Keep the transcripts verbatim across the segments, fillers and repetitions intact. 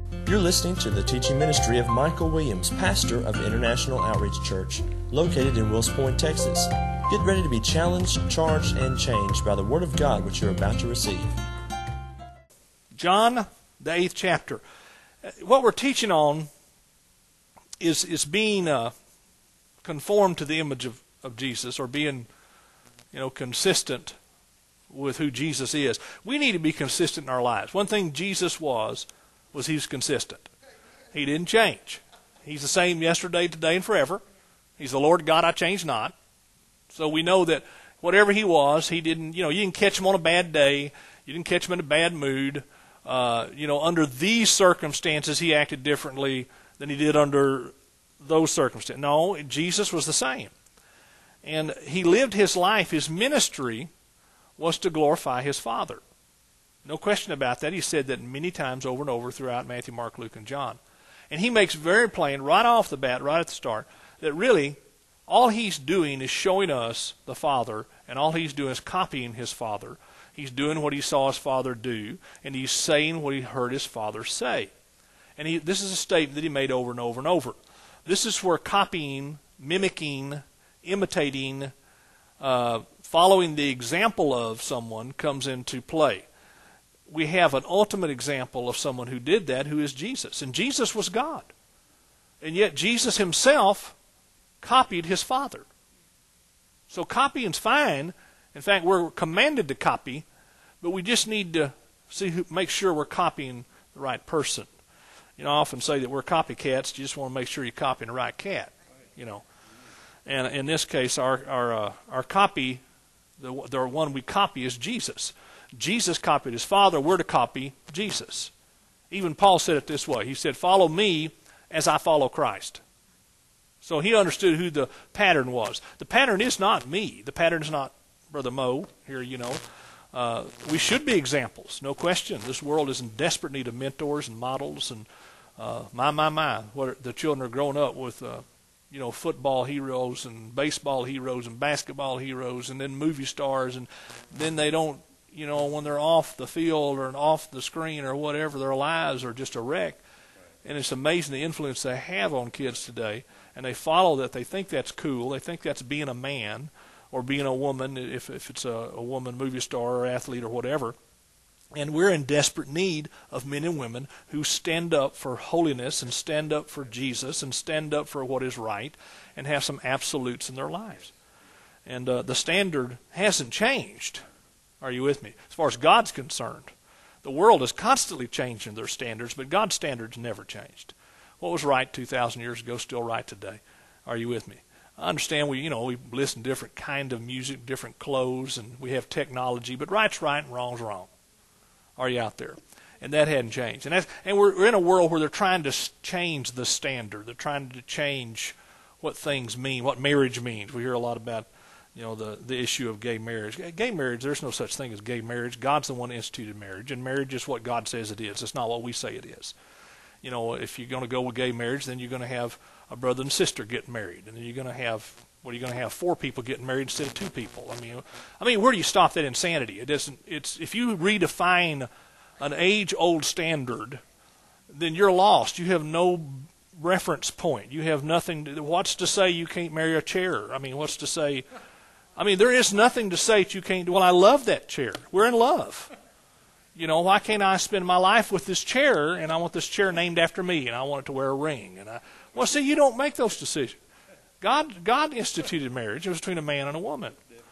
You're listening to the teaching ministry of Michael Williams, pastor of International Outreach Church, located in Wills Point, Texas. Get ready to be challenged, charged, and changed by the Word of God which you're about to receive. John, the eighth chapter. What we're teaching on is is being uh, conformed to the image of, of Jesus, or being, you know, consistent with who Jesus is. We need to be consistent in our lives. One thing Jesus was, was he was consistent. He didn't change. He's the same yesterday, today, and forever. He's the Lord God, I change not. So we know that whatever he was, he didn't, you know, you didn't catch him on a bad day. You didn't catch him in a bad mood. Uh, you know, under these circumstances, he acted differently than he did under those circumstances. No, Jesus was the same. And he lived his life, his ministry was to glorify his Father. No question about that. He said that many times over and over throughout Matthew, Mark, Luke, and John. And he makes very plain right off the bat, right at the start, that really all he's doing is showing us the Father, and all he's doing is copying his Father. He's doing what he saw his Father do, and he's saying what he heard his Father say. And he, this is a statement that he made over and over and over. This is where copying, mimicking, imitating, uh, following the example of someone comes into play. We have an ultimate example of someone who did that, who is Jesus. And Jesus was God. And yet Jesus himself copied his Father. So copying's fine. In fact, we're commanded to copy, but we just need to see who, make sure we're copying the right person. You know, I often say that we're copycats. You just want to make sure you're copying the right cat. You know, and in this case, our our uh, our copy, the the one we copy is Jesus. Jesus copied his Father. We're to copy Jesus. Even Paul said it this way. He said, "Follow me as I follow Christ." So he understood who the pattern was. The pattern is not me. The pattern is not Brother Mo here, you know. Uh, we should be examples, no question. This world is in desperate need of mentors and models. And uh, my, my, my, what are, the children are growing up with, uh, you know, football heroes and baseball heroes and basketball heroes and then movie stars. And then they don't, you know, when they're off the field or off the screen or whatever, their lives are just a wreck. And it's amazing the influence they have on kids today. And they follow that. They think that's cool. They think that's being a man or being a woman, if if it's a, a woman movie star or athlete or whatever. And we're in desperate need of men and women who stand up for holiness and stand up for Jesus and stand up for what is right and have some absolutes in their lives. And uh, the standard hasn't changed. Are you with me? As far as God's concerned, the world is constantly changing their standards, but God's standards never changed. What was right two thousand years ago is still right today. Are you with me? I understand we, you know, we listen to different kind of music, different clothes, and we have technology, but right's right and wrong's wrong. Are you out there? And that hadn't changed. And that's, and we're, we're in a world where they're trying to change the standard. They're trying to change what things mean, what marriage means. We hear a lot about, you know, the, the issue of gay marriage. Gay marriage, there's no such thing as gay marriage. God's the one who instituted marriage, and marriage is what God says it is. It's not what we say it is. You know, if you're going to go with gay marriage, then you're going to have a brother and sister getting married, and then you're going to have, what are you going to have, four people getting married instead of two people? I mean, I mean, where do you stop that insanity? It doesn't. It's if you redefine an age-old standard, then you're lost. You have no reference point. You have nothing. To, what's to say you can't marry a chair? I mean, what's to say? I mean, there is nothing to say that you can't do. Well, I love that chair. We're in love. You know, why can't I spend my life with this chair, and I want this chair named after me, and I want it to wear a ring? And I, well, see, you don't make those decisions. God, God instituted marriage. It was between a man and a woman,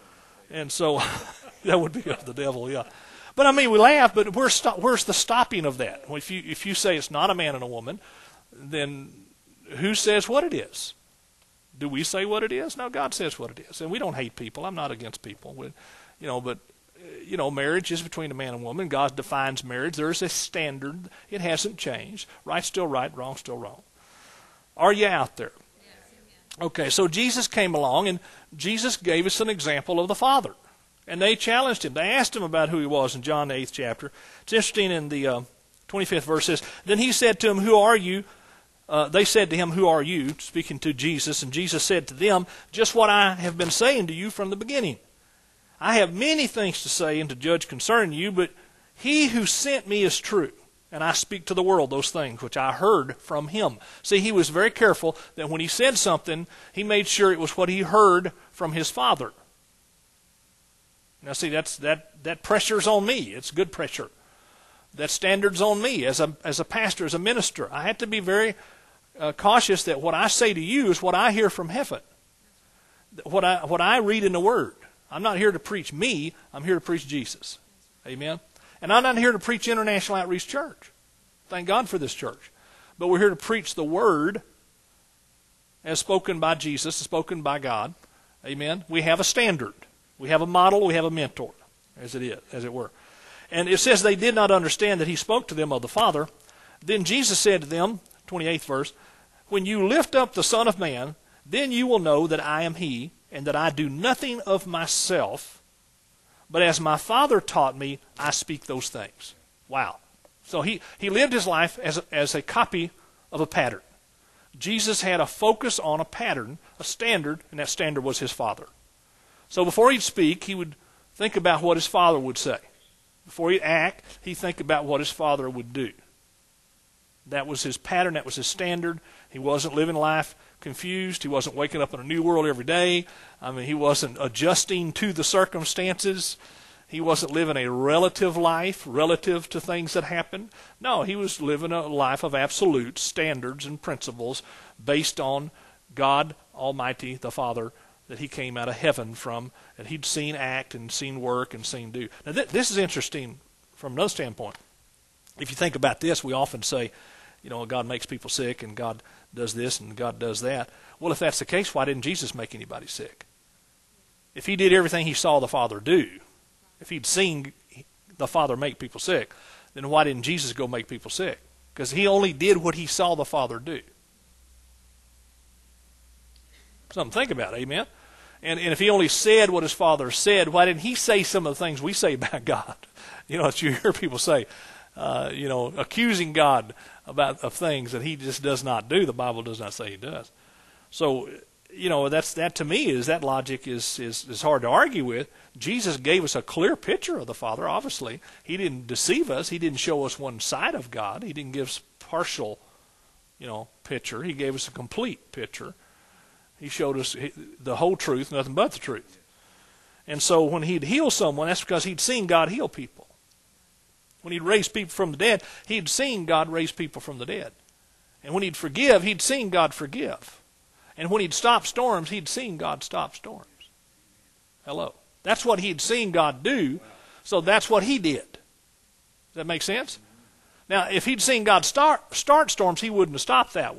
and so that would be of the devil, yeah. But I mean, we laugh, but where's stop, where's the stopping of that? If you if you say it's not a man and a woman, then who says what it is? Do we say what it is? No, God says what it is, and we don't hate people. I'm not against people, we, you know, but. You know, marriage is between a man and a woman. God defines marriage. There is a standard. It hasn't changed. Right's still right, wrong's still wrong. Are you out there? Yes. Okay, so Jesus came along, and Jesus gave us an example of the Father. And they challenged him. They asked him about who he was in John the eighth chapter. It's interesting in the uh, twenty-fifth verse says, "Then he said to him, 'Who are you?' Uh, they said to him, 'Who are you?' Speaking to Jesus. And Jesus said to them, 'Just what I have been saying to you from the beginning. I have many things to say and to judge concerning you, but he who sent me is true, and I speak to the world those things which I heard from him. See, he was very careful that when he said something, he made sure it was what he heard from his Father. Now, see, that's that that pressure's on me. It's good pressure. That standard's on me as a as a pastor, as a minister. I have to be very uh, cautious that what I say to you is what I hear from heaven. What I what I read in the Word. I'm not here to preach me. I'm here to preach Jesus. Amen. And I'm not here to preach International Outreach Church. Thank God for this church. But we're here to preach the Word as spoken by Jesus, spoken by God. Amen. We have a standard. We have a model. We have a mentor, as it is, as it were. And it says they did not understand that he spoke to them of the Father. Then Jesus said to them, twenty-eighth verse, when you lift up the Son of Man, then you will know that I am he, and that I do nothing of myself, but as my Father taught me, I speak those things. Wow. So he, he lived his life as a, as a copy of a pattern. Jesus had a focus on a pattern, a standard, and that standard was his Father. So before he'd speak, he would think about what his Father would say. Before he'd act, he'd think about what his Father would do. That was his pattern. That was his standard. He wasn't living life confused. He wasn't waking up in a new world every day. I mean, he wasn't adjusting to the circumstances. He wasn't living a relative life relative to things that happened. No, he was living a life of absolute standards and principles based on God Almighty, the Father, that he came out of heaven from, and he'd seen act and seen work and seen do. Now, th- this is interesting from another standpoint. If you think about this, we often say, you know, God makes people sick, and God does this, and God does that. Well, if that's the case, why didn't Jesus make anybody sick? If he did everything he saw the Father do, if he'd seen the Father make people sick, then why didn't Jesus go make people sick? Because he only did what he saw the Father do. Something to think about, amen? And, and if he only said what his Father said, why didn't he say some of the things we say about God? You know, as you hear people say, uh, you know, accusing God about of things that he just does not do. The Bible does not say he does. So, you know, that's that to me is that logic is, is, is hard to argue with. Jesus gave us a clear picture of the Father, obviously. He didn't deceive us. He didn't show us one side of God. He didn't give us partial, you know, picture. He gave us a complete picture. He showed us the whole truth, nothing but the truth. And so when he'd heal someone, that's because he'd seen God heal people. When he'd raise people from the dead, he'd seen God raise people from the dead. And when he'd forgive, he'd seen God forgive. And when he'd stop storms, he'd seen God stop storms. Hello. That's what he'd seen God do, so that's what he did. Does that make sense? Now, if he'd seen God start, start storms, he wouldn't have stopped that one.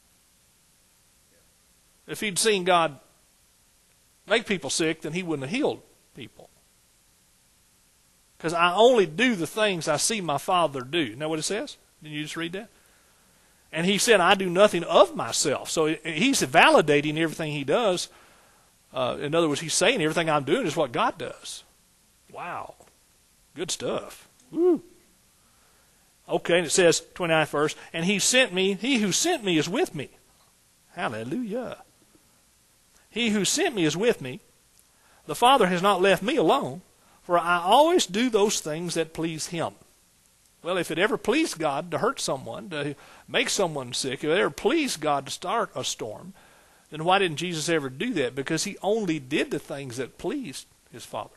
If he'd seen God make people sick, then he wouldn't have healed people. Because I only do the things I see my Father do. You know what it says? Didn't you just read that? And he said, I do nothing of myself. So he's validating everything he does. Uh, in other words, he's saying everything I'm doing is what God does. Wow. Good stuff. Woo. Okay, and it says, twenty-ninth verse, and he sent me, he who sent me is with me. Hallelujah. He who sent me is with me. The Father has not left me alone, for I always do those things that please him. Well, if it ever pleased God to hurt someone, to make someone sick, if it ever pleased God to start a storm, then why didn't Jesus ever do that? Because he only did the things that pleased his Father.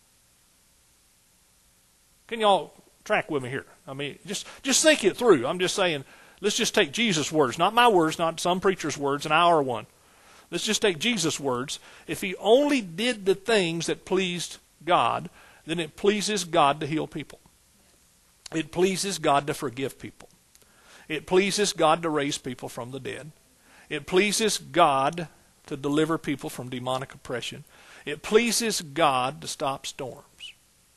Can y'all track with me here? I mean, just, just think it through. I'm just saying, let's just take Jesus' words, not my words, not some preacher's words, and our one. Let's just take Jesus' words. If he only did the things that pleased God, then it pleases God to heal people. It pleases God to forgive people. It pleases God to raise people from the dead. It pleases God to deliver people from demonic oppression. It pleases God to stop storms.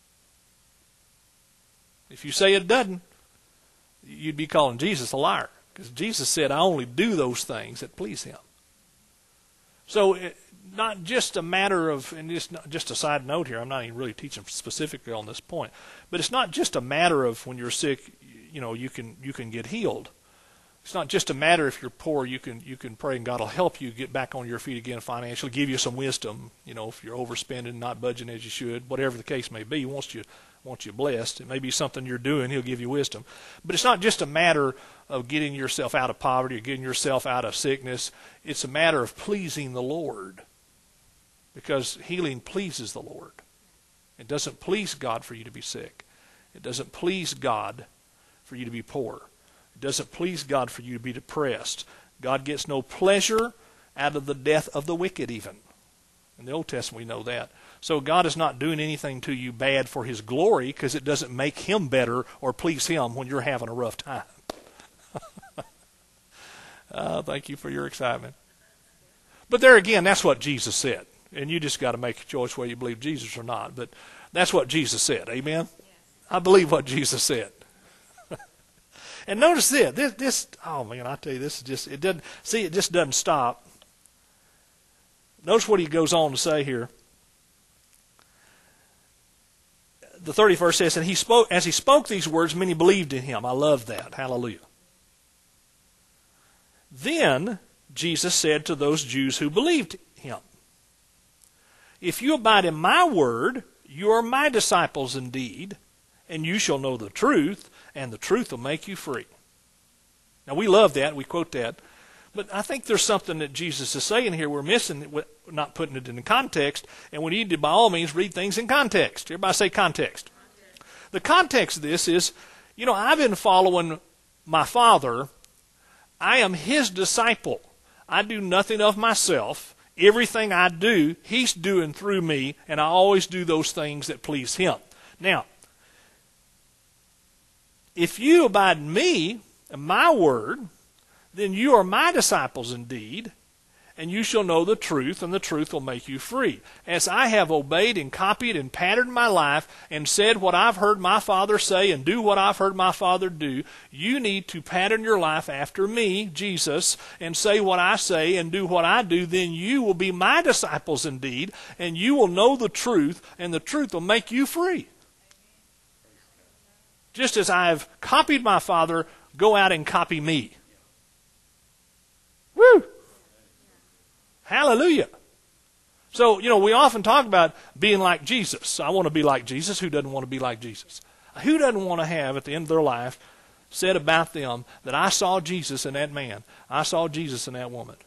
If you say it doesn't, you'd be calling Jesus a liar. Because Jesus said, I only do those things that please him. So it, not just a matter of, and just, just a side note here, I'm not even really teaching specifically on this point, but it's not just a matter of when you're sick, you know, you can you can get healed. It's not just a matter if you're poor, you can you can pray and God will help you get back on your feet again financially, give you some wisdom, you know, if you're overspending, not budgeting as you should, whatever the case may be, he wants you wants you blessed. It may be something you're doing. He'll give you wisdom. But it's not just a matter of getting yourself out of poverty or getting yourself out of sickness. It's a matter of pleasing the Lord, because healing pleases the Lord. It doesn't please God for you to be sick. It doesn't please God for you to be poor. It doesn't please God for you to be depressed. God gets no pleasure out of the death of the wicked even. In the Old Testament we know that. So God is not doing anything to you bad for His glory, because it doesn't make Him better or please Him when you're having a rough time. uh, thank you for your excitement. But there again, that's what Jesus said. And you just got to make a choice whether you believe Jesus or not. But that's what Jesus said. Amen? Yes. I believe what Jesus said. And notice this, this. This, oh man, I tell you, this is just, it doesn't, see, it just doesn't stop. Notice what he goes on to say here. The thirtieth verse says, and he spoke, as he spoke these words, many believed in him. I love that. Hallelujah. Then Jesus said to those Jews who believed him, if you abide in my word, you are my disciples indeed, and you shall know the truth, and the truth will make you free. Now, we love that. We quote that. But I think there's something that Jesus is saying here we're missing, not putting it in context, and we need to, by all means, read things in context. Everybody say context. Context. The context of this is, you know, I've been following my Father. I am His disciple. I do nothing of myself. Everything I do, He's doing through me, and I always do those things that please Him. Now, if you abide in me and my word, then you are my disciples indeed, and you shall know the truth, and the truth will make you free. As I have obeyed and copied and patterned my life and said what I've heard my Father say and do what I've heard my Father do, you need to pattern your life after me, Jesus, and say what I say and do what I do. Then you will be my disciples indeed, and you will know the truth, and the truth will make you free. Just as I've copied my Father, go out and copy me. Woo! Hallelujah. So, you know, we often talk about being like Jesus. I want to be like Jesus. Who doesn't want to be like Jesus? Who doesn't want to have, at the end of their life, said about them that I saw Jesus in that man. I saw Jesus in that woman.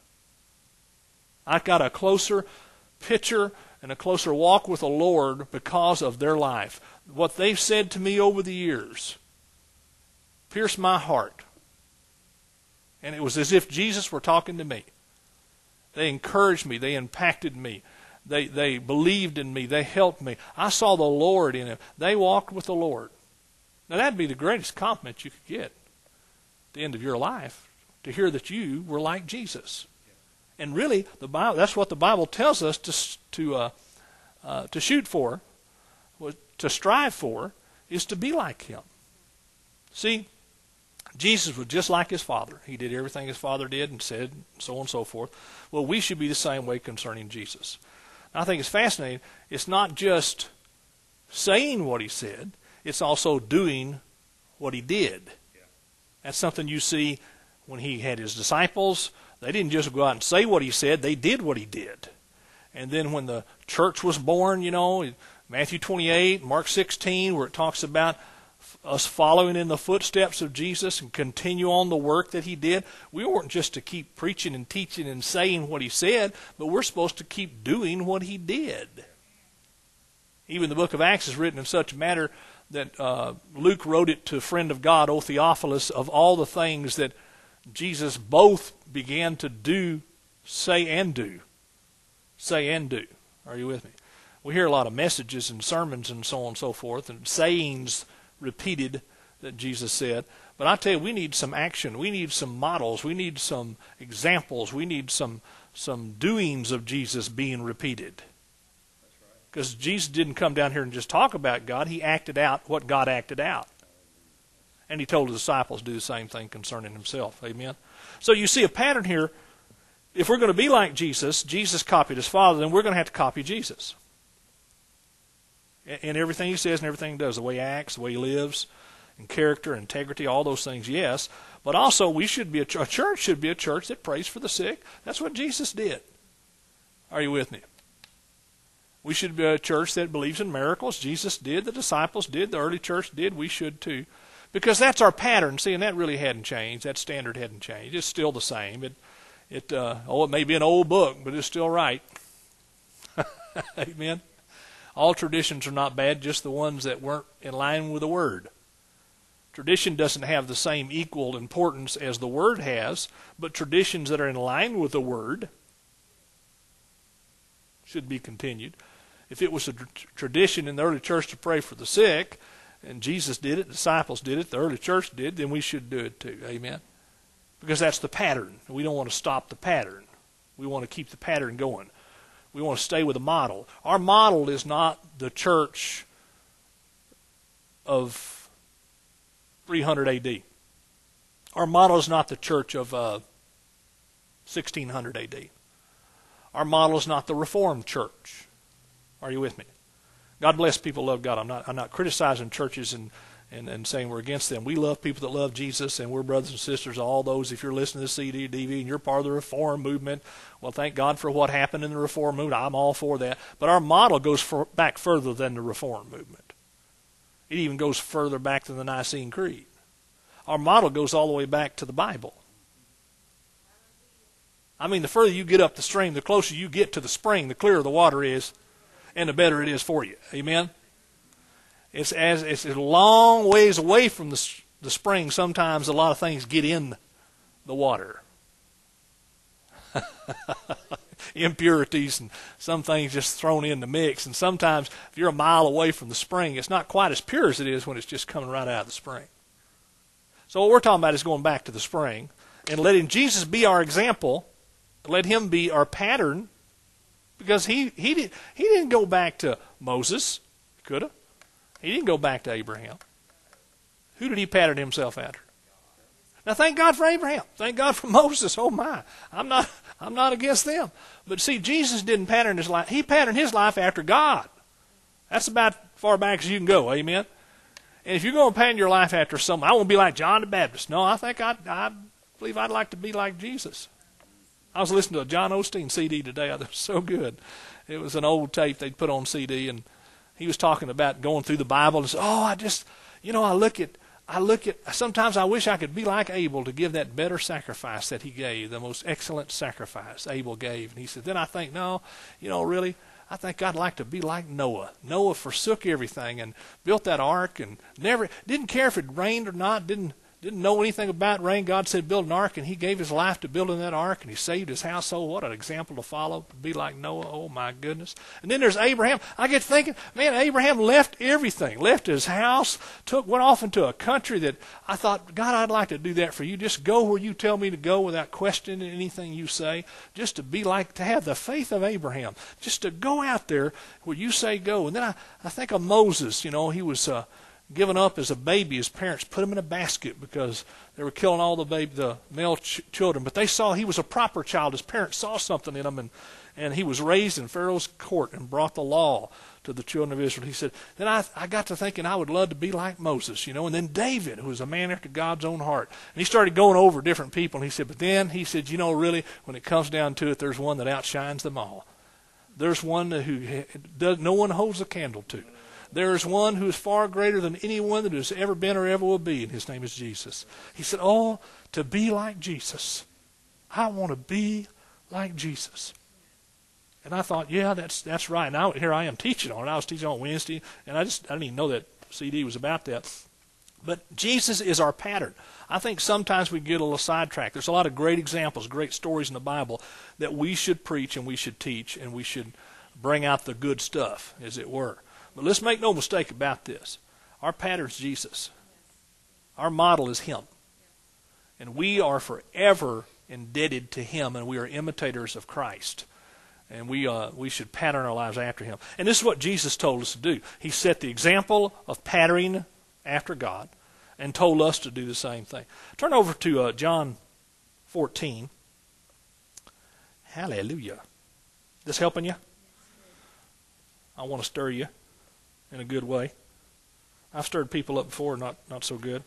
I got a closer picture and a closer walk with the Lord because of their life. What they've said to me over the years pierced my heart. And it was as if Jesus were talking to me. They encouraged me. They impacted me. They they believed in me. They helped me. I saw the Lord in them. They walked with the Lord. Now that'd be the greatest compliment you could get at the end of your life, to hear that you were like Jesus. And really, the Bible, that's what the Bible tells us to to uh, uh, to shoot for, to strive for, is to be like Him. See, Jesus was just like His Father. He did everything His Father did and said, so on and so forth. Well, we should be the same way concerning Jesus. I think it's fascinating. It's not just saying what He said. It's also doing what He did. Yeah. That's something you see when He had His disciples. They didn't just go out and say what He said. They did what He did. And then when the church was born, you know, Matthew twenty-eight, Mark sixteen, where it talks about us following in the footsteps of Jesus and continue on the work that He did. We weren't just to keep preaching and teaching and saying what He said, but we're supposed to keep doing what He did. Even the book of Acts is written in such a manner that uh, Luke wrote it to a friend of God, O Theophilus, of all the things that Jesus both began to do, say and do. Say and do. Are you with me? We hear a lot of messages and sermons and so on and so forth, and sayings repeated that Jesus said. But I tell you, we need some action. We need some models. We need some examples. We need some some doings of Jesus being repeated. Because Jesus didn't come down here and just talk about God. He acted out what God acted out. And He told His disciples to do the same thing concerning Himself. Amen? So you see a pattern here. If we're going to be like Jesus, Jesus copied His Father, then we're going to have to copy Jesus. In everything He says and everything He does, the way He acts, the way He lives, and character, integrity, all those things, yes. But also, we should be a, a church should be a church that prays for the sick. That's what Jesus did. Are you with me? We should be a church that believes in miracles. Jesus did, the disciples did, the early church did, we should too. Because that's our pattern. See, and that really hadn't changed. That standard hadn't changed. It's still the same. It, it, uh, oh, it may be an old book, but it's still right. Amen. All traditions are not bad, just the ones that weren't in line with the Word. Tradition doesn't have the same equal importance as the Word has, but traditions that are in line with the Word should be continued. If it was a tr- tradition in the early church to pray for the sick, and Jesus did it, the disciples did it, the early church did, then we should do it too. Amen? Because that's the pattern. We don't want to stop the pattern. We want to keep the pattern going. We want to stay with the model. Our model is not the church of three hundred A D. Our model is not the church of uh, sixteen hundred A D. Our model is not the Reformed church. Are you with me? God bless people who love God. I'm not I'm not criticizing churches and, and, and saying we're against them. We love people that love Jesus, and we're brothers and sisters, all those. If you're listening to the C D, D V, and you're part of the Reform movement, well, thank God for what happened in the Reform movement. I'm all for that. But our model goes for, back further than the Reform movement. It even goes further back than the Nicene Creed. Our model goes all the way back to the Bible. I mean, the further you get up the stream, the closer you get to the spring, the clearer the water is, and the better it is for you. Amen? It's as it's a long ways away from the, the spring. Sometimes a lot of things get in the water. Impurities and some things just thrown in the mix. And sometimes if you're a mile away from the spring, it's not quite as pure as it is when it's just coming right out of the spring. So what we're talking about is going back to the spring and letting Jesus be our example. Let him be our pattern, because he he did he didn't go back to Moses. Could have. He didn't go back to Abraham. Who did he pattern himself after? Now, thank God for Abraham. Thank God for Moses. Oh my, I'm not I'm not against them. But see, Jesus didn't pattern his life. He patterned his life after God. That's about as far back as you can go. Amen. And if you're going to pattern your life after someone, I won't be like John the Baptist. No, I think I I believe I'd like to be like Jesus. I was listening to a John Osteen C D today. It was so good. It was an old tape they'd put on C D, and he was talking about going through the Bible and said, "Oh, I just, you know, I look at, I look at. Sometimes I wish I could be like Abel to give that better sacrifice that he gave, the most excellent sacrifice Abel gave." And he said, "Then I think, no, you know, really, I think I'd like to be like Noah. Noah forsook everything and built that ark and never didn't care if it rained or not. Didn't." Didn't know anything about rain. God said build an ark, and he gave his life to building that ark, and he saved his household. What an example to follow, to be like Noah. Oh, my goodness. And then there's Abraham. I get thinking, man, Abraham left everything, left his house, took went off into a country that I thought, God, I'd like to do that for you. Just go where you tell me to go without questioning anything you say, just to be like, to have the faith of Abraham, just to go out there where you say go. And then I, I think of Moses. You know, he was... Uh, given up as a baby. His parents put him in a basket because they were killing all the baby, the male ch- children. But they saw he was a proper child. His parents saw something in him, and, and he was raised in Pharaoh's court and brought the law to the children of Israel. He said, then I, I got to thinking I would love to be like Moses, you know. And then David, who was a man after God's own heart. And he started going over different people, and he said, but then he said, you know, really, when it comes down to it, there's one that outshines them all. There's one who does, no one holds a candle to. There is one who is far greater than anyone that has ever been or ever will be, and his name is Jesus. He said, oh, to be like Jesus. I want to be like Jesus. And I thought, yeah, that's that's right. Now here I am teaching on it. I was teaching on Wednesday, and I just I didn't even know that C D was about that. But Jesus is our pattern. I think sometimes we get a little sidetracked. There's a lot of great examples, great stories in the Bible that we should preach and we should teach, and we should bring out the good stuff, as it were. But let's make no mistake about this. Our pattern's Jesus. Our model is him. And we are forever indebted to him, and we are imitators of Christ. And we uh, we should pattern our lives after him. And this is what Jesus told us to do. He set the example of patterning after God and told us to do the same thing. Turn over to uh, John fourteen. Hallelujah. This helping you? I want to stir you in a good way. I've stirred people up before, not not so good.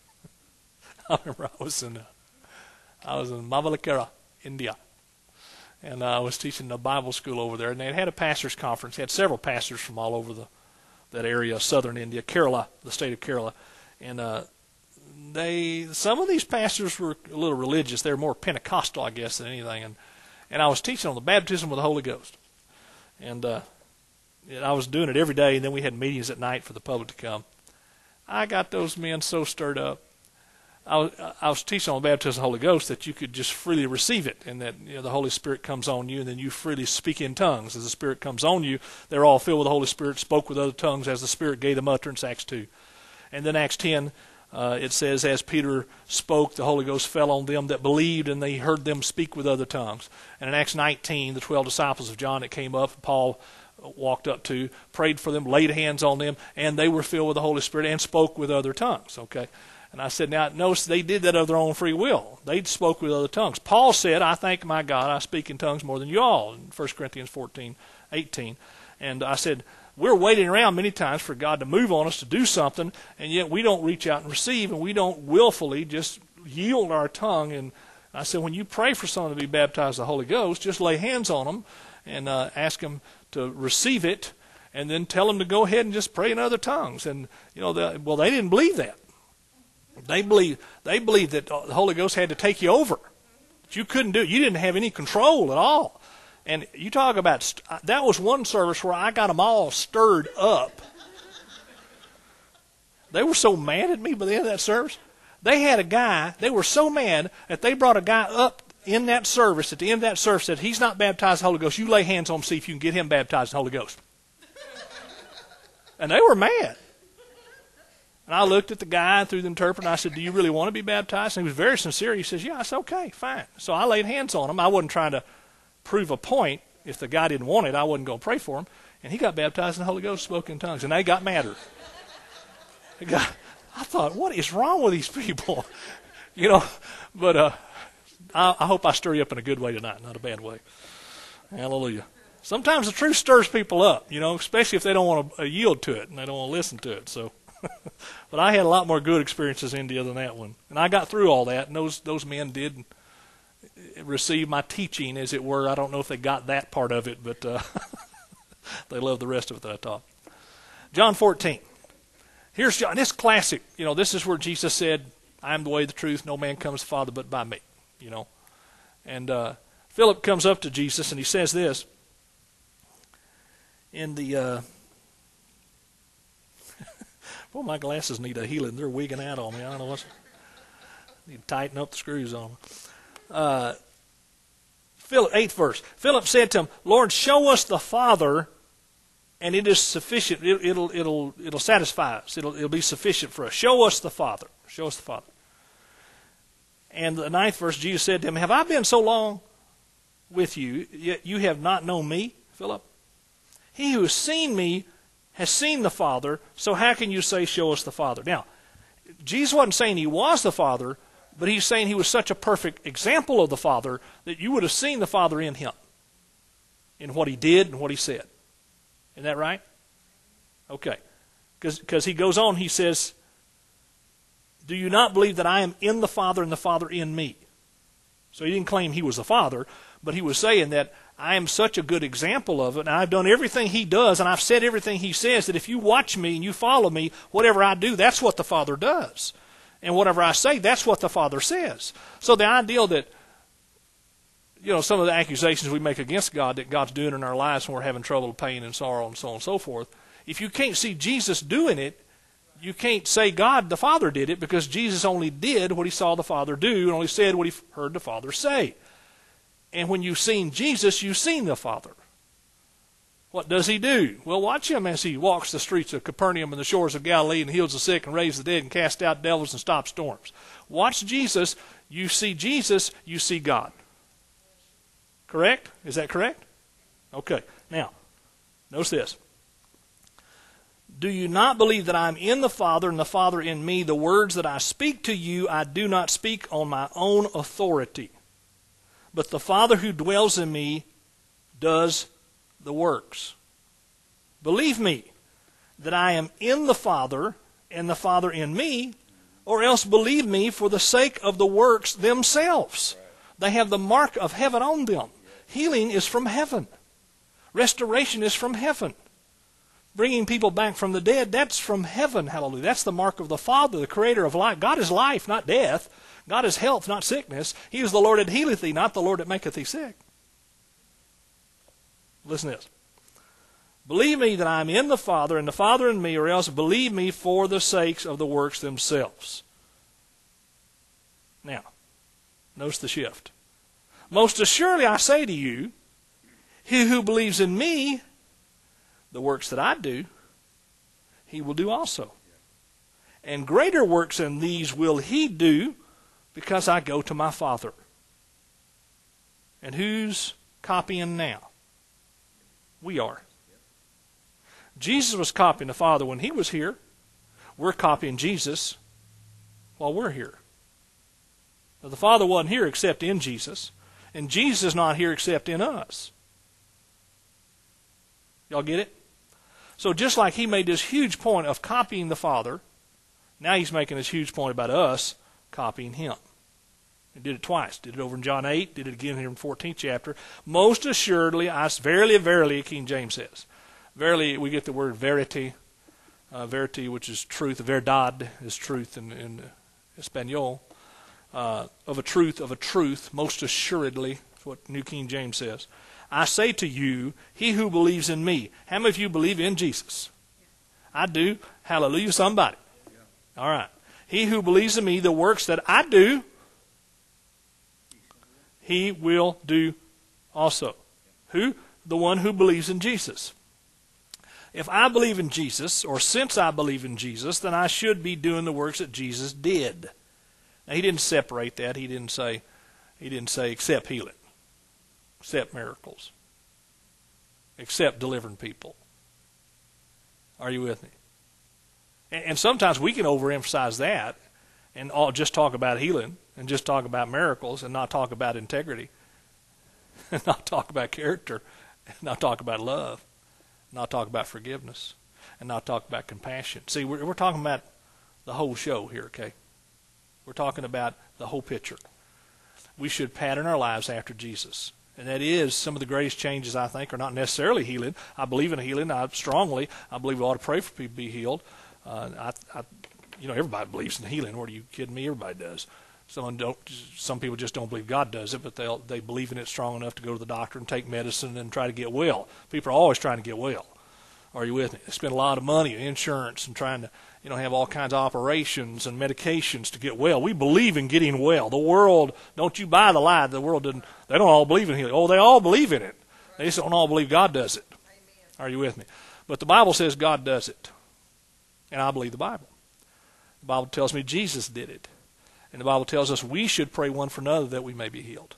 I remember I was in uh, I was in Mavalakara, India, and uh, I was teaching a Bible school over there, and they had a pastors' conference. They had several pastors from all over the that area, southern India, Kerala, the state of Kerala, and uh, they some of these pastors were a little religious. They were more Pentecostal, I guess, than anything, and and I was teaching on the baptism with the Holy Ghost, and uh, I was doing it every day, and then we had meetings at night for the public to come. I got those men so stirred up. I was, I was teaching on the baptism of the Holy Ghost that you could just freely receive it, and that you know, the Holy Spirit comes on you, and then you freely speak in tongues. As the Spirit comes on you, they're all filled with the Holy Spirit, spoke with other tongues as the Spirit gave them utterance, Acts two. And then Acts ten, uh, it says, as Peter spoke, the Holy Ghost fell on them that believed, and they heard them speak with other tongues. And in Acts nineteen, the twelve disciples of John that came up, Paul walked up to, prayed for them, laid hands on them, and they were filled with the Holy Spirit and spoke with other tongues. Okay. And I said, now, notice they did that of their own free will. They spoke with other tongues. Paul said, I thank my God, I speak in tongues more than you all, in First Corinthians fourteen, eighteen. And I said, we're waiting around many times for God to move on us to do something, and yet we don't reach out and receive, and we don't willfully just yield our tongue. And I said, when you pray for someone to be baptized with the Holy Ghost, just lay hands on them and uh, ask them to receive it, and then tell them to go ahead and just pray in other tongues. And, you know, the, well, they didn't believe that. They believed, they believed that the Holy Ghost had to take you over. That you couldn't do it. You didn't have any control at all. And you talk about, that was one service where I got them all stirred up. They were so mad at me by the end of that service. They had a guy, they were so mad that they brought a guy up in that service, at the end of that service, said, he's not baptized in the Holy Ghost. You lay hands on him, see if you can get him baptized in the Holy Ghost. And they were mad. And I looked at the guy through the interpreter, and I said, do you really want to be baptized? And he was very sincere. He says, yeah. I said, okay, fine. So I laid hands on him. I wasn't trying to prove a point. If the guy didn't want it, I wasn't going to pray for him. And he got baptized in the Holy Ghost, spoke in tongues, and they got madder. They got, I thought, what is wrong with these people? You know, but uh, I, I hope I stir you up in a good way tonight, not a bad way. Hallelujah. Sometimes the truth stirs people up, you know, especially if they don't want to uh, yield to it and they don't want to listen to it. So. But I had a lot more good experiences in India than that one. And I got through all that, and those those men did receive my teaching, as it were. I don't know if they got that part of it, but uh, they loved the rest of it that I taught. John fourteen. Here's John. This classic. You know, this is where Jesus said, I am the way, the truth. No man comes to the Father but by me. You know. And uh, Philip comes up to Jesus, and he says this. In the... Uh, Well, my glasses need a healing. They're wigging out on me. I don't know what's... I need to tighten up the screws on them. Uh, Philip, eighth verse. Philip said to him, Lord, show us the Father, and it is sufficient. It, it'll it'll it'll satisfy us. It'll it'll be sufficient for us. Show us the Father. Show us the Father. And the ninth verse, Jesus said to him, have I been so long with you, yet you have not known me, Philip? He who has seen me has seen the Father, so how can you say, show us the Father? Now, Jesus wasn't saying he was the Father, but he's saying he was such a perfect example of the Father that you would have seen the Father in him, in what he did and what he said. Isn't that right? Okay. Because he goes on, he says, do you not believe that I am in the Father and the Father in me? So he didn't claim he was the Father, but he was saying that I am such a good example of it, and I've done everything he does, and I've said everything he says, that if you watch me and you follow me, whatever I do, that's what the Father does. And whatever I say, that's what the Father says. So the idea that, you know, some of the accusations we make against God that God's doing in our lives when we're having trouble, pain, and sorrow, and so on and so forth, if you can't see Jesus doing it, you can't say God the Father did it, because Jesus only did what he saw the Father do and only said what he heard the Father say. And when you've seen Jesus, you've seen the Father. What does he do? Well, watch him as he walks the streets of Capernaum and the shores of Galilee and heals the sick and raises the dead and casts out devils and stops storms. Watch Jesus. You see Jesus, you see God. Correct? Is that correct? Okay. Now, notice this. Do you not believe that I am in the Father and the Father in me? The words that I speak to you, I do not speak on my own authority. But the Father who dwells in me does the works. Believe me that I am in the Father and the Father in me, or else believe me for the sake of the works themselves. They have the mark of heaven on them. Healing is from heaven. Restoration is from heaven. Bringing people back from the dead, that's from heaven, hallelujah. That's the mark of the Father, the creator of life. God is life, not death. God is health, not sickness. He is the Lord that healeth thee, not the Lord that maketh thee sick. Listen to this. Believe me that I am in the Father, and the Father in me, or else believe me for the sakes of the works themselves. Now, notice the shift. Most assuredly I say to you, he who believes in me, the works that I do, he will do also. And greater works than these will he do, because I go to my Father. And who's copying now? We are. Jesus was copying the Father when he was here. We're copying Jesus while we're here. Now, the Father wasn't here except in Jesus, and Jesus is not here except in us. Y'all get it? So just like he made this huge point of copying the Father, now he's making this huge point about us copying him. He did it twice. Did it over in John eight, did it again here in the fourteenth chapter. Most assuredly, I verily, verily, King James says. Verily, we get the word verity, uh, verity, which is truth. Verdad is truth in, in Espanol. Uh, of a truth, of a truth, most assuredly, is what New King James says. I say to you, he who believes in me. How many of you believe in Jesus? I do. Hallelujah, somebody. All right. He who believes in me, the works that I do, he will do also. Who? The one who believes in Jesus. If I believe in Jesus, or since I believe in Jesus, then I should be doing the works that Jesus did. Now, he didn't separate that. He didn't say, he didn't say except healing, except miracles, except delivering people. Are you with me? And, and sometimes we can overemphasize that and all, just talk about healing and just talk about miracles and not talk about integrity, and not talk about character, and not talk about love, not talk about forgiveness, and not talk about compassion. See, we're, we're talking about the whole show here, okay? We're talking about the whole picture. We should pattern our lives after Jesus. And that is, some of the greatest changes, I think, are not necessarily healing. I believe in healing. I strongly, I believe we ought to pray for people to be healed. Uh, I, I, you know, everybody believes in healing. What are you kidding me? Everybody does. Some don't. Some people just don't believe God does it, but they they believe in it strong enough to go to the doctor and take medicine and try to get well. People are always trying to get well. Are you with me? They spend a lot of money on insurance and trying to, you know, have all kinds of operations and medications to get well. We believe in getting well. The world, don't you buy the lie. The world didn't. They don't all believe in healing. Oh, they all believe in it. They just don't all believe God does it. Amen. Are you with me? But the Bible says God does it, and I believe the Bible. The Bible tells me Jesus did it, and the Bible tells us we should pray one for another that we may be healed.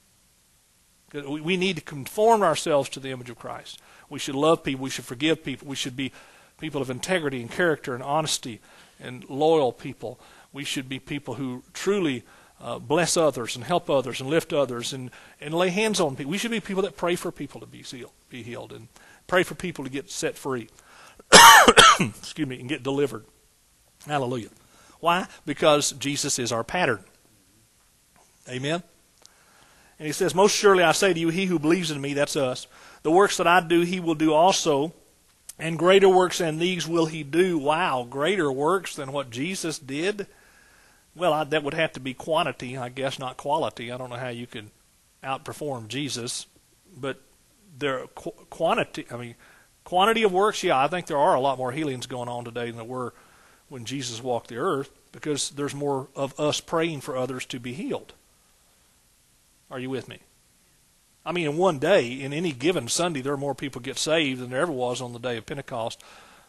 We need to conform ourselves to the image of Christ. We should love people. We should forgive people. We should be people of integrity and character and honesty and loyal people. We should be people who truly uh, bless others and help others and lift others and, and lay hands on people. We should be people that pray for people to be healed, be healed and pray for people to get set free. Excuse me, and get delivered. Hallelujah. Why? Because Jesus is our pattern. Amen? And he says, most surely I say to you, he who believes in me, that's us, the works that I do, he will do also, and greater works than these will he do. Wow, greater works than what Jesus did? Well, I, that would have to be quantity, I guess, not quality. I don't know how you could outperform Jesus, but there qu- quantity, I mean, quantity of works, yeah, I think there are a lot more healings going on today than there were when Jesus walked the earth, because there's more of us praying for others to be healed. Are you with me? I mean, in one day, in any given Sunday, there are more people get saved than there ever was on the day of Pentecost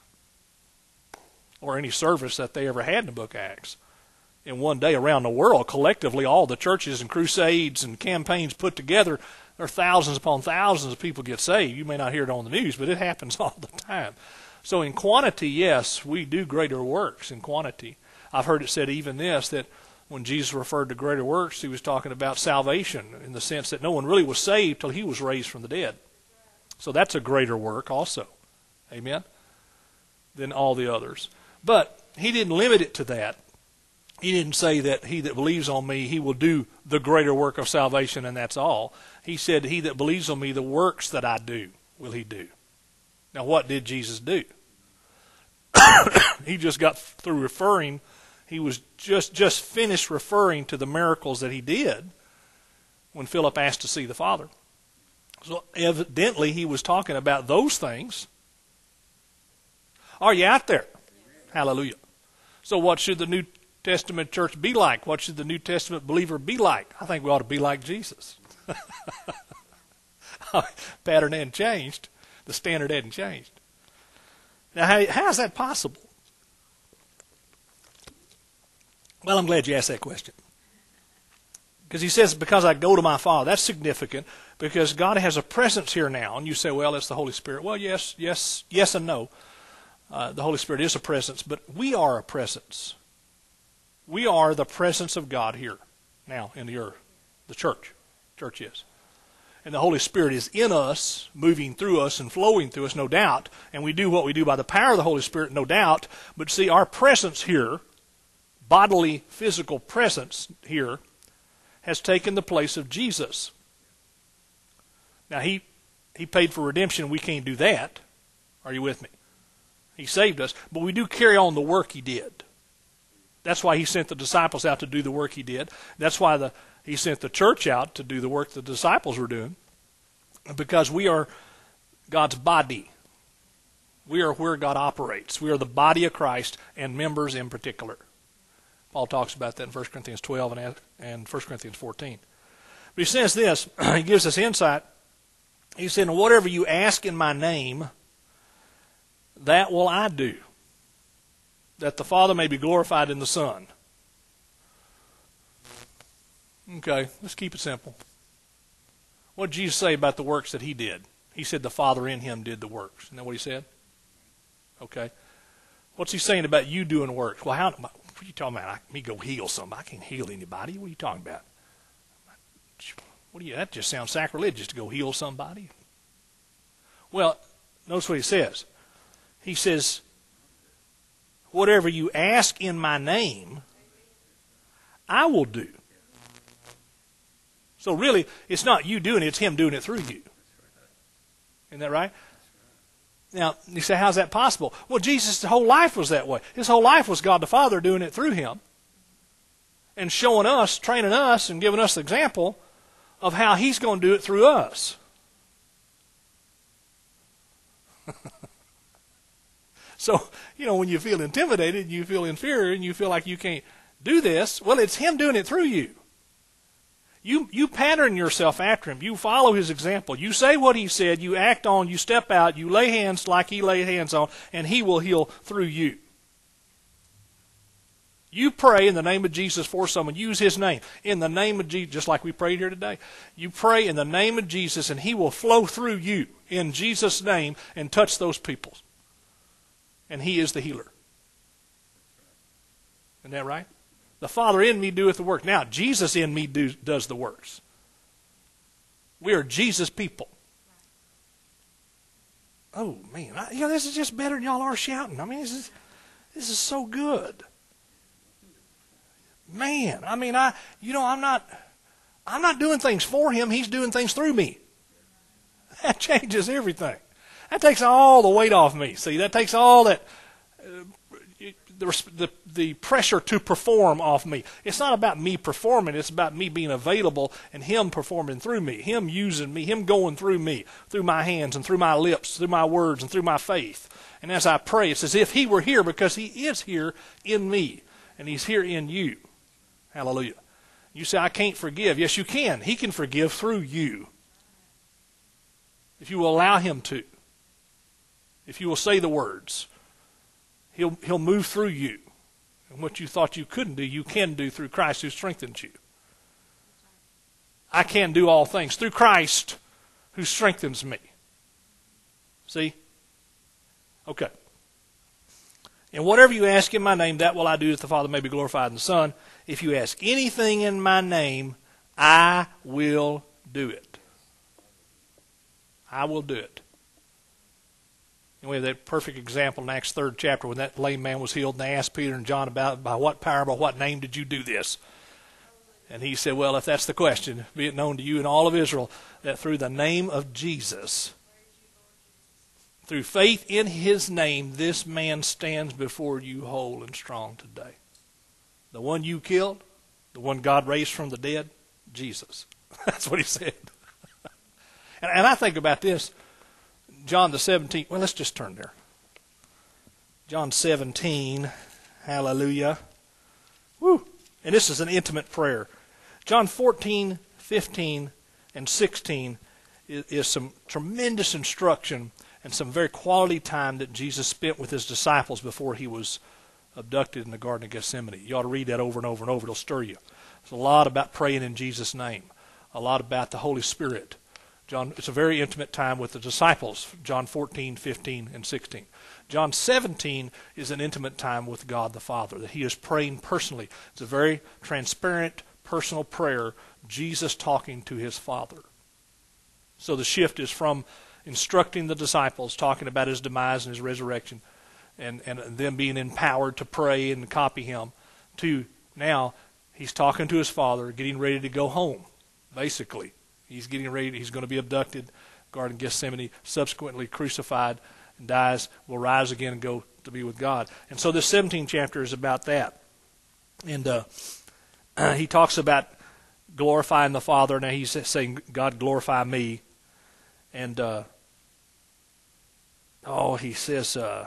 or any service that they ever had in the book of Acts. In one day around the world, collectively, all the churches and crusades and campaigns put together, there are thousands upon thousands of people get saved. You may not hear it on the news, but it happens all the time. So in quantity, yes, we do greater works in quantity. I've heard it said even this, that when Jesus referred to greater works, he was talking about salvation in the sense that no one really was saved till he was raised from the dead. So that's a greater work also. Amen? Than all the others. But he didn't limit it to that. He didn't say that he that believes on me, he will do the greater work of salvation, and that's all. He said, he that believes on me, the works that I do will he do. Now, what did Jesus do? He just got through referring, he was just, just finished referring to the miracles that he did when Philip asked to see the Father. So evidently he was talking about those things. Are you out there? Hallelujah. So what should the New Testament church be like? What should the New Testament believer be like? I think we ought to be like Jesus. Pattern hadn't changed. The standard hadn't changed. Now, how, how is that possible? Well, I'm glad you asked that question. Because he says, because I go to my Father. That's significant, because God has a presence here now. And you say, well, it's the Holy Spirit. Well, yes, yes, yes and no. Uh, the Holy Spirit is a presence, but we are a presence. We are the presence of God here now in the earth. The church. Church is. And the Holy Spirit is in us, moving through us and flowing through us, no doubt. And we do what we do by the power of the Holy Spirit, no doubt. But see, our presence here, bodily, physical presence here, has taken the place of Jesus. Now, he, he paid for redemption. We can't do that. Are you with me? He saved us. But we do carry on the work he did. That's why he sent the disciples out to do the work he did. That's why the, he sent the church out to do the work the disciples were doing. Because we are God's body. We are where God operates. We are the body of Christ and members in particular. Paul talks about that in First Corinthians twelve and, and First Corinthians fourteen. But he says this, he gives us insight. He said, whatever you ask in my name, that will I do, that the Father may be glorified in the Son. Okay, let's keep it simple. What did Jesus say about the works that he did? He said the Father in him did the works. Isn't that what he said? Okay. What's he saying about you doing works? Well, how, what are you talking about? I, me go heal somebody. I can't heal anybody. What are you talking about? What do you? That just sounds sacrilegious to go heal somebody. Well, notice what he says. He says, whatever you ask in my name, I will do. So really, it's not you doing it, it's him doing it through you. Isn't that right? Now, you say, how's that possible? Well, Jesus' whole life was that way. His whole life was God the Father doing it through him. And showing us, training us, and giving us the example of how he's going to do it through us. So, you know, when you feel intimidated, you feel inferior, and you feel like you can't do this, well, it's him doing it through you. You you pattern yourself after him. You follow his example. You say what he said. You act on. You step out. You lay hands like he laid hands on, and he will heal through you. You pray in the name of Jesus for someone. Use his name. In the name of Jesus, just like we prayed here today. You pray in the name of Jesus, and he will flow through you in Jesus' name and touch those people. And he is the healer. Isn't that right? The Father in me doeth the work. Now, Jesus in me do, does the works. We are Jesus people. Oh, man. I, you know, this is just better than y'all are shouting. I mean, this is, this is so good. Man, I mean, I, you know, I'm not, I'm not doing things for him. He's doing things through me. That changes everything. That takes all the weight off me. See, that takes all that... Uh, The, the, the pressure to perform off me. It's not about me performing. It's about me being available and him performing through me, him using me, him going through me, through my hands and through my lips, through my words and through my faith. And as I pray, it's as if he were here, because he is here in me and he's here in you. Hallelujah. You say, I can't forgive. Yes, you can. He can forgive through you if you will allow him to. If you will say the words. He'll, he'll move through you. And what you thought you couldn't do, you can do through Christ who strengthens you. I can do all things through Christ who strengthens me. See? Okay. And whatever you ask in my name, that will I do, that the Father may be glorified in the Son. If you ask anything in my name, I will do it. I will do it. And we have that perfect example in Acts third chapter when that lame man was healed, and they asked Peter and John about by what power, by what name did you do this? And he said, well, if that's the question, be it known to you and all of Israel that through the name of Jesus, through faith in his name, this man stands before you whole and strong today. The one you killed, the one God raised from the dead, Jesus. That's what he said. and, and I think about this. John the seventeenth. Well, let's just turn there. John seventeen. Hallelujah. Woo. And this is an intimate prayer. John fourteen, fifteen, and sixteen is, is some tremendous instruction and some very quality time that Jesus spent with his disciples before he was abducted in the Garden of Gethsemane. You ought to read that over and over and over. It'll stir you. There's a lot about praying in Jesus' name. A lot about the Holy Spirit. John, it's a very intimate time with the disciples, John fourteen, fifteen, and sixteen. John seventeen is an intimate time with God the Father, that he is praying personally. It's a very transparent, personal prayer, Jesus talking to his Father. So the shift is from instructing the disciples, talking about his demise and his resurrection, and, and them being empowered to pray and copy him, to now he's talking to his Father, getting ready to go home, basically. He's getting ready. He's going to be abducted, Garden of Gethsemane, subsequently crucified and dies, will rise again and go to be with God. And so this seventeenth chapter is about that. And uh, uh, he talks about glorifying the Father. Now he's saying, God, glorify me. And, uh, oh, he says, uh,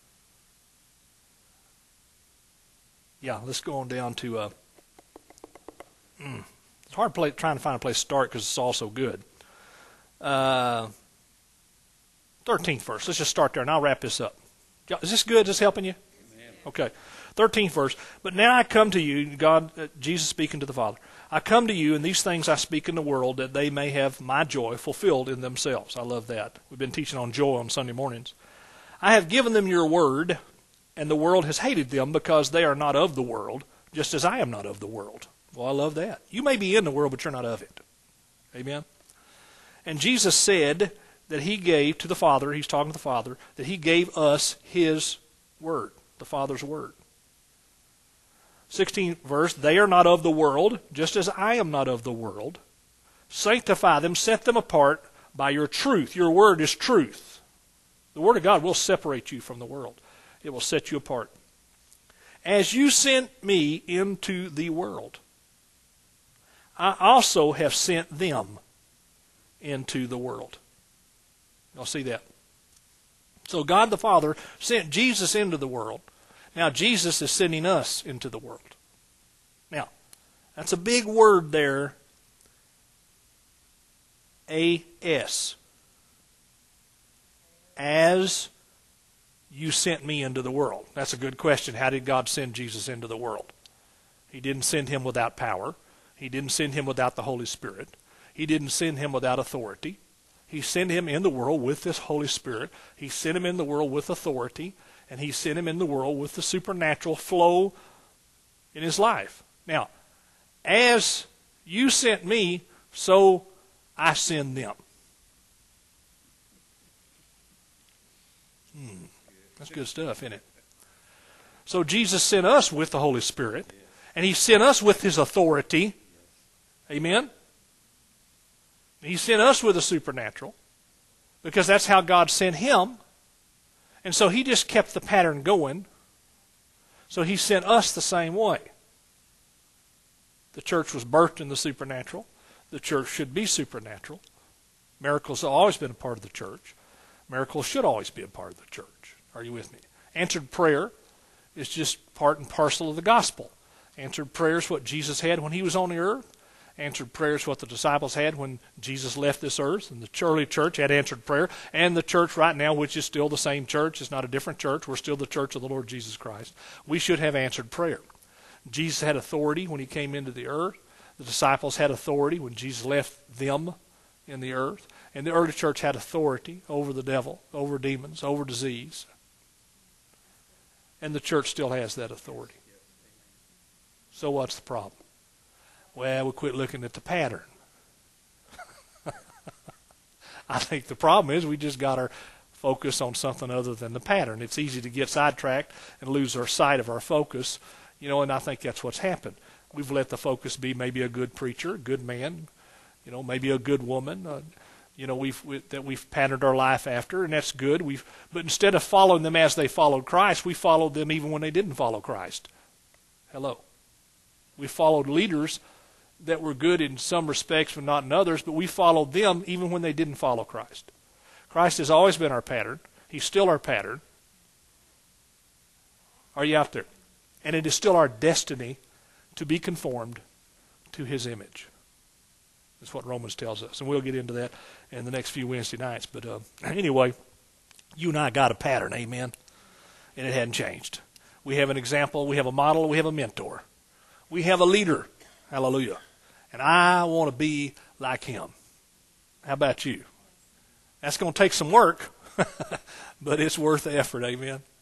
yeah, let's go on down to... Uh, mm, It's hard play, trying to find a place to start because it's all so good. Uh, thirteenth verse. Let's just start there, and I'll wrap this up. Is this good? Is this helping you? Amen. Okay. thirteenth verse. But now I come to you, God, uh, Jesus speaking to the Father. I come to you, and these things I speak in the world, that they may have my joy fulfilled in themselves. I love that. We've been teaching on joy on Sunday mornings. I have given them your word, and the world has hated them because they are not of the world, just as I am not of the world. Well, I love that. You may be in the world, but you're not of it. Amen? And Jesus said that he gave to the Father, he's talking to the Father, that he gave us his word, the Father's word. sixteenth verse, they are not of the world, just as I am not of the world. Sanctify them, set them apart by your truth. Your word is truth. The word of God will separate you from the world. It will set you apart. As you sent me into the world, I also have sent them into the world. Y'all see that? So God the Father sent Jesus into the world. Now Jesus is sending us into the world. Now, that's a big word there. A S. As you sent me into the world. That's a good question. How did God send Jesus into the world? He didn't send him without power. He didn't send him without the Holy Spirit. He didn't send him without authority. He sent him in the world with this Holy Spirit. He sent him in the world with authority. And he sent him in the world with the supernatural flow in his life. Now, as you sent me, so I send them. Hmm. That's good stuff, isn't it? So Jesus sent us with the Holy Spirit. And he sent us with his authority. Amen? He sent us with the supernatural. Because that's how God sent him. And so he just kept the pattern going. So he sent us the same way. The church was birthed in the supernatural. The church should be supernatural. Miracles have always been a part of the church. Miracles should always be a part of the church. Are you with me? Answered prayer is just part and parcel of the gospel. Answered prayer is what Jesus had when he was on the earth. Answered prayer is what the disciples had when Jesus left this earth. And the early church had answered prayer. And the church right now, which is still the same church, it's not a different church. We're still the church of the Lord Jesus Christ. We should have answered prayer. Jesus had authority when he came into the earth. The disciples had authority when Jesus left them in the earth. And the early church had authority over the devil, over demons, over disease. And the church still has that authority. So what's the problem? Well, we quit looking at the pattern. I think the problem is we just got our focus on something other than the pattern. It's easy to get sidetracked and lose our sight of our focus, you know, and I think that's what's happened. We've let the focus be maybe a good preacher, a good man, you know, maybe a good woman, uh, you know, we've we, that we've patterned our life after, and that's good. We've, but instead of following them as they followed Christ, we followed them even when they didn't follow Christ. Hello. We followed leaders that were good in some respects but not in others, but we followed them even when they didn't follow Christ. Christ has always been our pattern. He's still our pattern. Are you out there? And it is still our destiny to be conformed to His image. That's what Romans tells us. And we'll get into that in the next few Wednesday nights. But uh, anyway, you and I got a pattern, amen? And it hadn't changed. We have an example, we have a model, we have a mentor. We have a leader, hallelujah. And I want to be like him. How about you? That's going to take some work, but it's worth the effort, amen?